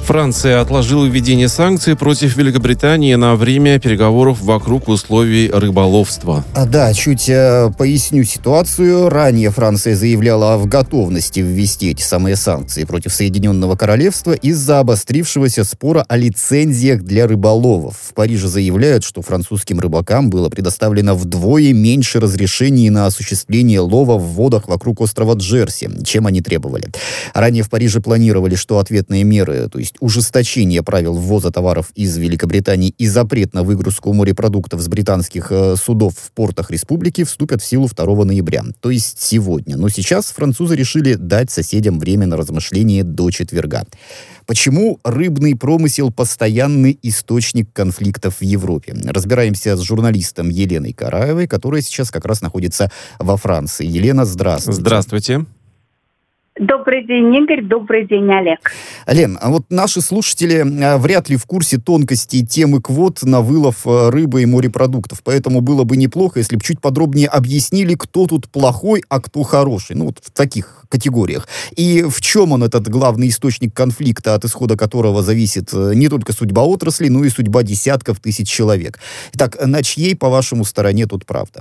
Франция отложила введение санкций против Великобритании на время переговоров вокруг условий рыболовства. Да, чуть поясню ситуацию. Ранее Франция заявляла о готовности ввести эти самые санкции против Соединенного Королевства из-за обострившегося спора о лицензиях для рыболовов. В Париже заявляют, что французским рыбакам было предоставлено вдвое меньше разрешений на осуществление лова в водах вокруг острова Джерси, чем они требовали. Ранее в Париже планировали, что ответные меры, то есть ужесточение правил ввоза товаров из Великобритании и запрет на выгрузку морепродуктов с британских судов в портах республики вступят в силу 2 ноября, то есть сегодня. Но сейчас французы решили дать соседям время на размышление до четверга. Почему рыбный промысел – постоянный источник конфликтов в Европе? Разбираемся с журналистом Еленой Караевой, которая сейчас как раз находится во Франции. Елена, здравствуйте. Здравствуйте. Добрый день, Игорь. Добрый день, Олег. Лен, а вот наши слушатели вряд ли в курсе тонкостей темы квот на вылов рыбы и морепродуктов, поэтому было бы неплохо, если бы чуть подробнее объяснили, кто тут плохой, а кто хороший, ну вот в таких категориях. И в чем он, этот главный источник конфликта, от исхода которого зависит не только судьба отрасли, но и судьба десятков тысяч человек. Итак, на чьей, по-вашему, стороне тут правда?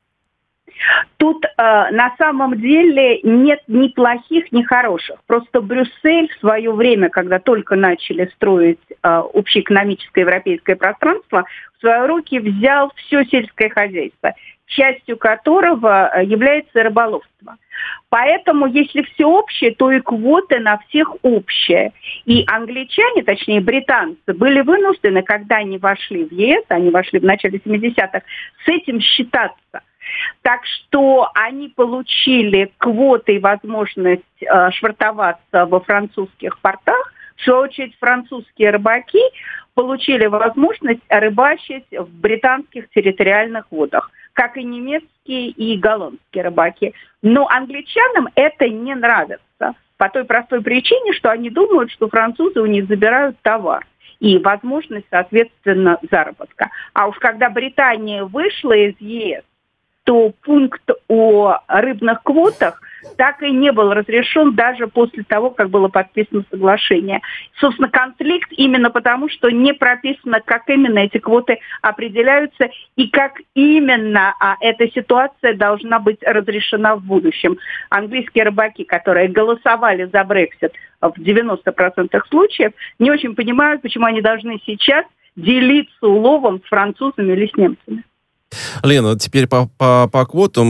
Тут на самом деле нет ни плохих, ни хороших. Просто Брюссель в свое время, когда только начали строить общеэкономическое европейское пространство, в свои руки взял все сельское хозяйство, частью которого является рыболовство. Поэтому, если все общее, то и квоты на всех общие. И англичане, точнее британцы, были вынуждены, когда они вошли в ЕС, они вошли в начале 70-х, с этим считаться. Так что они получили квоты и возможность швартоваться во французских портах. В свою очередь, французские рыбаки получили возможность рыбачить в британских территориальных водах, как и немецкие и голландские рыбаки. Но англичанам это не нравится по той простой причине, что они думают, что французы у них забирают товар и возможность, соответственно, заработка. А уж когда Британия вышла из ЕС, то пункт о рыбных квотах так и не был разрешен даже после того, как было подписано соглашение. Собственно, конфликт именно потому, что не прописано, как именно эти квоты определяются и как именно эта ситуация должна быть разрешена в будущем. Английские рыбаки, которые голосовали за Брексит в 90% случаев, не очень понимают, почему они должны сейчас делиться уловом с французами или с немцами. Лена, теперь по квотам.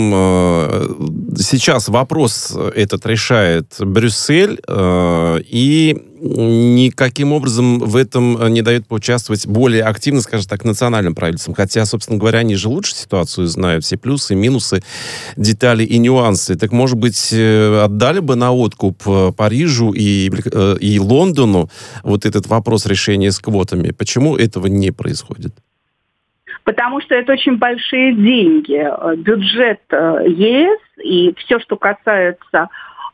Сейчас вопрос этот решает Брюссель, и никаким образом в этом не дает поучаствовать более активно, скажем так, национальным правительствам. Хотя, собственно говоря, они же лучше ситуацию знают, все плюсы, минусы, детали и нюансы. Так, может быть, отдали бы на откуп Парижу и Лондону вот этот вопрос решения с квотами? Почему этого не происходит? Потому что это очень большие деньги. Бюджет ЕС и все, что касается,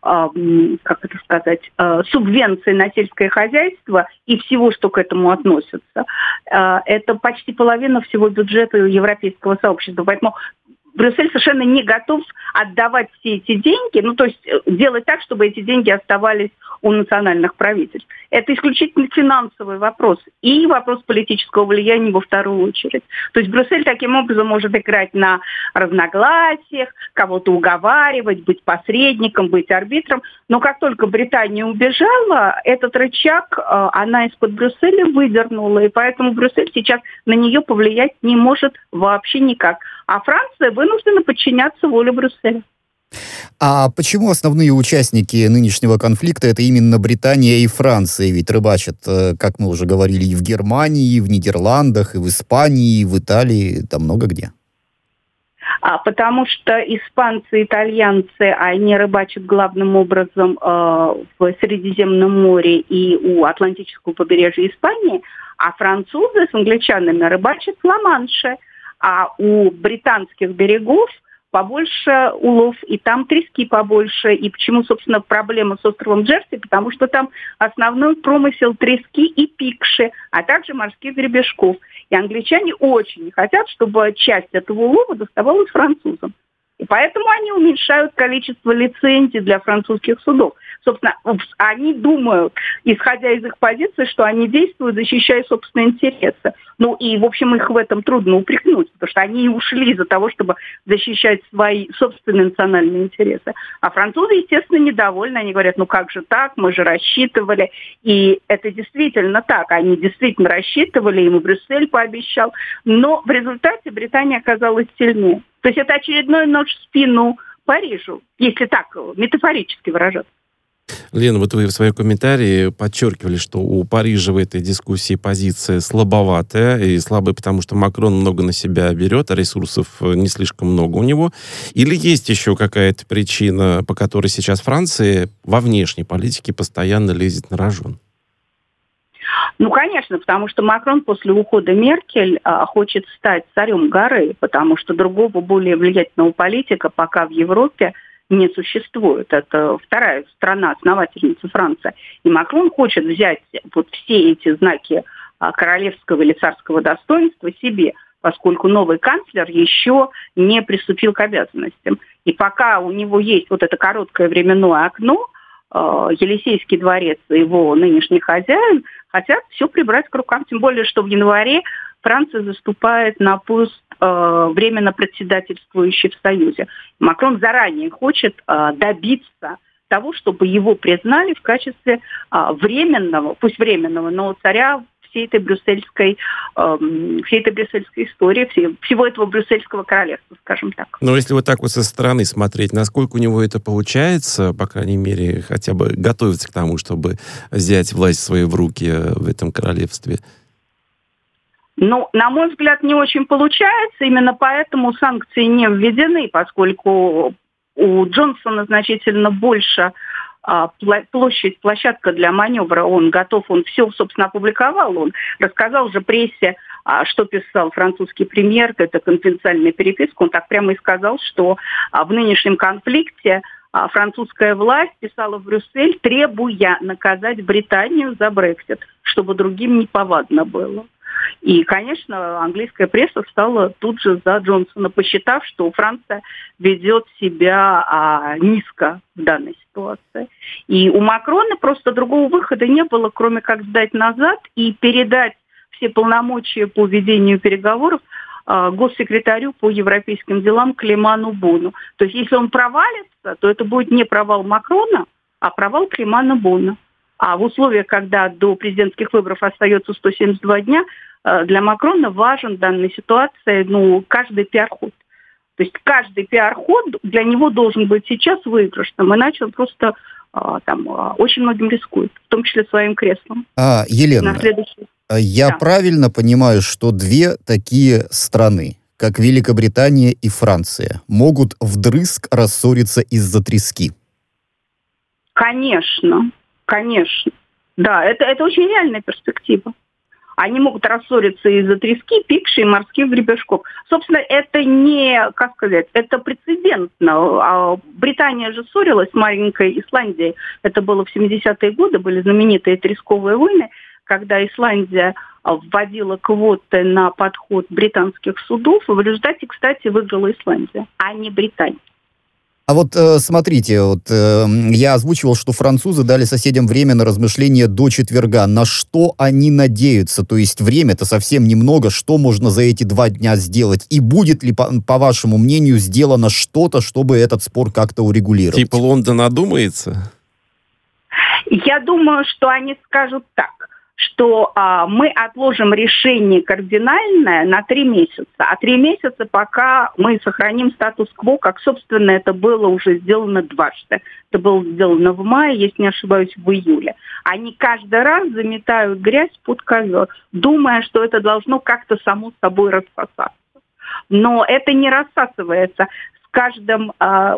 субвенций на сельское хозяйство и всего, что к этому относится, это почти половина всего бюджета европейского сообщества. Поэтому Брюссель совершенно не готов отдавать все эти деньги, то есть делать так, чтобы эти деньги оставались у национальных правительств. Это исключительно финансовый вопрос и вопрос политического влияния во вторую очередь. То есть Брюссель таким образом может играть на разногласиях, кого-то уговаривать, быть посредником, быть арбитром. Но как только Британия убежала, этот рычаг она из-под Брюсселя выдернула. И поэтому Брюссель сейчас на нее повлиять не может вообще никак. А Франция вынуждена подчиняться воле Брюсселя. А почему основные участники нынешнего конфликта это именно Британия и Франция? Ведь рыбачат, как мы уже говорили, и в Германии, и в Нидерландах, и в Испании, и в Италии, там много где. Потому что испанцы, итальянцы, они рыбачат главным образом в Средиземном море и у Атлантического побережья Испании, а французы с англичанами рыбачат в Ла-Манше, а у британских берегов побольше улов, и там трески побольше. И почему, собственно, проблема с островом Джерси? Потому что там основной промысел трески и пикши, а также морских гребешков. И англичане очень не хотят, чтобы часть этого улова доставалась французам. И поэтому они уменьшают количество лицензий для французских судов. Собственно, они думают, исходя из их позиции, что они действуют, защищая собственные интересы. Ну и, в общем, их в этом трудно упрекнуть, потому что они ушли из-за того, чтобы защищать свои собственные национальные интересы. А французы, естественно, недовольны. Они говорят, ну как же так, мы же рассчитывали. И это действительно так. Они действительно рассчитывали, им и Брюссель пообещал. Но в результате Британия оказалась сильнее. То есть это очередной нож в спину Парижу, если так метафорически выражаться. Лена, вот вы в своем комментарии подчеркивали, что у Парижа в этой дискуссии позиция слабоватая, и слабая, потому что Макрон много на себя берет, а ресурсов не слишком много у него. Или есть еще какая-то причина, по которой сейчас Франция во внешней политике постоянно лезет на рожон? Ну, конечно, потому что Макрон после ухода Меркель хочет стать царем горы, потому что другого более влиятельного политика пока в Европе не существует. Это вторая страна-основательница Франция. И Макрон хочет взять вот все эти знаки королевского или царского достоинства себе, поскольку новый канцлер еще не приступил к обязанностям. И пока у него есть вот это короткое временное окно, Елисейский дворец и его нынешний хозяин хотят все прибрать к рукам. Тем более, что в январе Франция заступает на пост временно председательствующей в Союзе. Макрон заранее хочет добиться того, чтобы его признали в качестве временного, пусть временного, но царя всей этой брюссельской истории, всего этого брюссельского королевства, скажем так. Но если вот так вот со стороны смотреть, насколько у него это получается, по крайней мере, хотя бы готовиться к тому, чтобы взять власть в свои руки в этом королевстве? Ну, на мой взгляд, не очень получается. Именно поэтому санкции не введены, поскольку у Джонсона значительно больше площадка для маневра. Он готов, он все, собственно, опубликовал. Он рассказал уже прессе, что писал французский премьер, это конфиденциальная переписка. Он так прямо и сказал, что в нынешнем конфликте французская власть писала в Брюссель, требуя наказать Британию за Брексит, чтобы другим неповадно было. И, конечно, английская пресса встала тут же за Джонсона, посчитав, что Франция ведет себя низко в данной ситуации. И у Макрона просто другого выхода не было, кроме как сдать назад и передать все полномочия по ведению переговоров госсекретарю по европейским делам Климану Бону. То есть если он провалится, то это будет не провал Макрона, а провал Климана Бона. А в условиях, когда до президентских выборов остается 172 дня, для Макрона важен в данной ситуации каждый пиар-ход. То есть каждый пиар-ход для него должен быть сейчас выигрышным, иначе он просто очень многим рискует, в том числе своим креслом. Елена, я правильно понимаю, что две такие страны, как Великобритания и Франция, могут вдрызг рассориться из-за трески? Конечно. Да, это очень реальная перспектива. Они могут рассориться из-за трески, пикши и морских гребешков. Собственно, это это прецедентно. Британия же ссорилась с маленькой Исландией. Это было в 70-е годы, были знаменитые тресковые войны, когда Исландия вводила квоты на подход британских судов. И в результате, кстати, выиграла Исландия, а не Британия. А вот смотрите, я озвучивал, что французы дали соседям время на размышление до четверга. На что они надеются? То есть время-то совсем немного. Что можно за эти 2 дня сделать? И будет ли, по вашему мнению, сделано что-то, чтобы этот спор как-то урегулировать? Типа Лондон одумается? Я думаю, что они скажут так, что мы отложим решение кардинальное на 3 месяца, а 3 месяца пока мы сохраним статус-кво, как, собственно, это было уже сделано дважды. Это было сделано в мае, если не ошибаюсь, в июле. Они каждый раз заметают грязь под ковер, думая, что это должно как-то само собой рассосаться. Но это не рассасывается. С каждым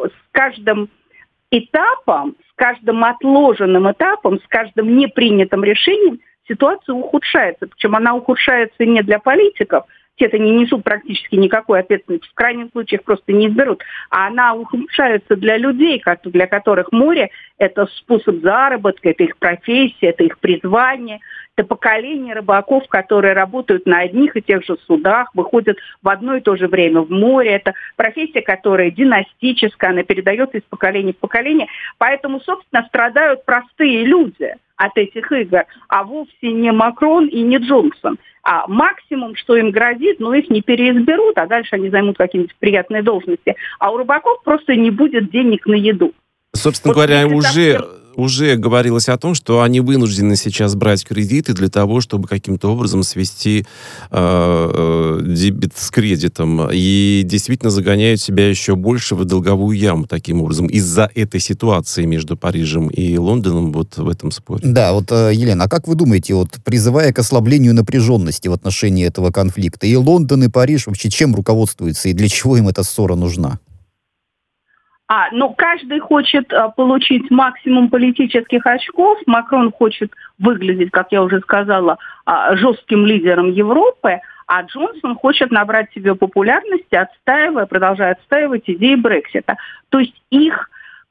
этапом, с каждым отложенным этапом, с каждым непринятым решением ситуация ухудшается. Причем она ухудшается не для политиков, те-то не несут практически никакой ответственности, в крайнем случае их просто не изберут, а она ухудшается для людей, для которых море – это способ заработка, это их профессия, это их призвание. Это поколение рыбаков, которые работают на одних и тех же судах, выходят в одно и то же время в море. Это профессия, которая династическая, она передается из поколения в поколение. Поэтому, собственно, страдают простые люди от этих игр, а вовсе не Макрон и не Джонсон. А максимум, что им грозит, их не переизберут, а дальше они займут какие-нибудь приятные должности. А у рыбаков просто не будет денег на еду. Собственно говоря, уже говорилось о том, что они вынуждены сейчас брать кредиты для того, чтобы каким-то образом свести дебет с кредитом. И действительно загоняют себя еще больше в долговую яму таким образом из-за этой ситуации между Парижем и Лондоном вот в этом споре. Да, Елена, а как вы думаете, призывая к ослаблению напряженности в отношении этого конфликта, и Лондон, и Париж вообще чем руководствуются, и для чего им эта ссора нужна? Каждый хочет получить максимум политических очков. Макрон хочет выглядеть, как я уже сказала, жестким лидером Европы, а Джонсон хочет набрать себе популярности, продолжая отстаивать идеи Брексита. То есть их,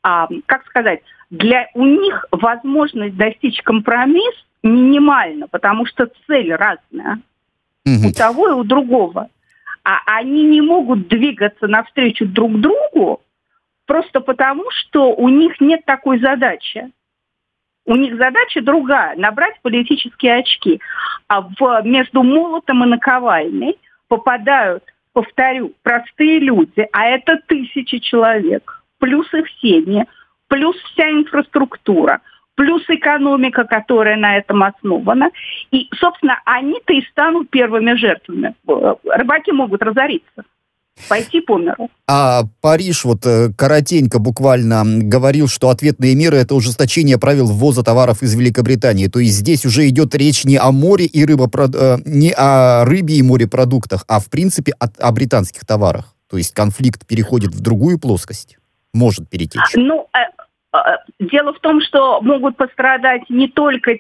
у них возможность достичь компромисс минимальна, потому что цель разная у того и у другого. А они не могут двигаться навстречу друг другу, просто потому, что у них нет такой задачи. У них задача другая – набрать политические очки. А между молотом и наковальней попадают, повторю, простые люди, а это тысячи человек, плюс их семьи, плюс вся инфраструктура, плюс экономика, которая на этом основана. И, собственно, они-то и станут первыми жертвами. Рыбаки могут разориться. Пойти по миру. А Париж коротенько буквально говорил, что ответные меры — это ужесточение правил ввоза товаров из Великобритании. То есть здесь уже идет речь не о море и не о рыбе и морепродуктах, а в принципе о британских товарах. То есть конфликт переходит в другую плоскость, может перетечь. Дело в том, что могут пострадать не только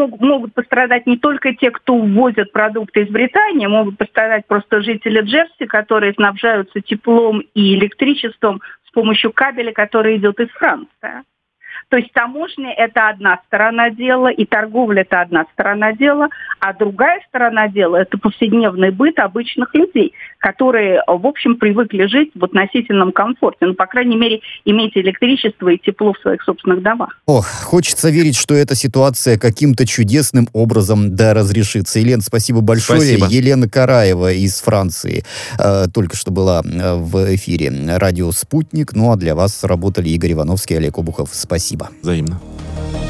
те, кто ввозят продукты из Британии, могут пострадать просто жители Джерси, которые снабжаются теплом и электричеством с помощью кабеля, который идет из Франции. То есть таможня – это одна сторона дела, и торговля – это одна сторона дела, а другая сторона дела – это повседневный быт обычных людей, которые, в общем, привыкли жить в относительном комфорте. По крайней мере, иметь электричество и тепло в своих собственных домах. Хочется верить, что эта ситуация каким-то чудесным образом разрешится. Елена, спасибо большое. Спасибо. Елена Караева из Франции только что была в эфире радио «Спутник». А для вас работали Игорь Ивановский и Олег Обухов. Спасибо. Взаимно.